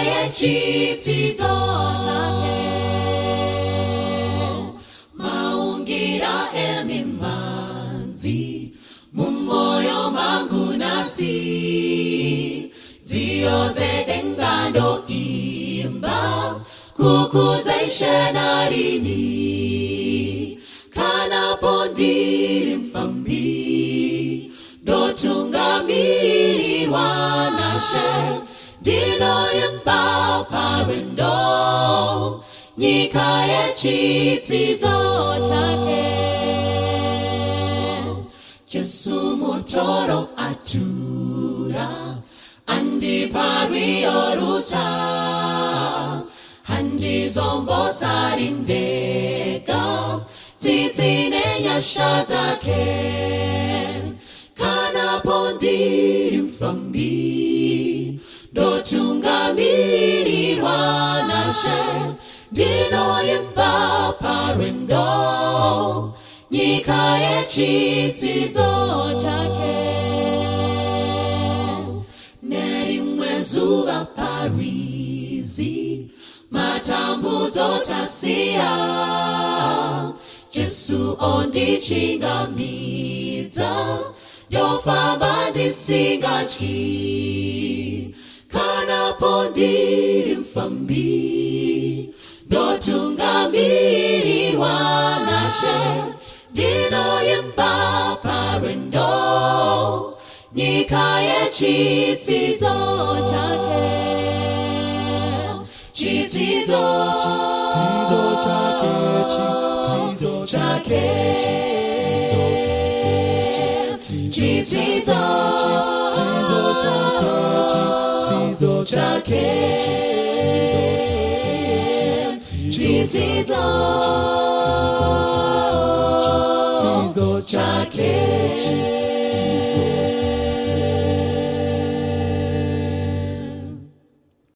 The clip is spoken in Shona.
nikaye chitsidzo chake maungira emimanzi mumoyo mangu nasi dzioze dengando imba kukuza ishenarini kana pondiri mfambi dotungamirirwa nashe dino imba parendo nyika yechitsidzo chake Jesu mutoro atura andi pariorucha handi zombo sarindeka tsitsine nyasha zake kana pondiri mfambi dotungamirirwa nashe dino imba parendo nyika yechitsidzo chake nerimwe zuva parizi matambudzo tasiya Jesu ondichingamidza ndofamba ndisingatyi kana pondiri mfambi ndotungamirirwa nashe ndinoimba parendo nyika yechitsidzo chake chitsidzo chake chitsidzo chake chitsidzo chake chitsidzo chake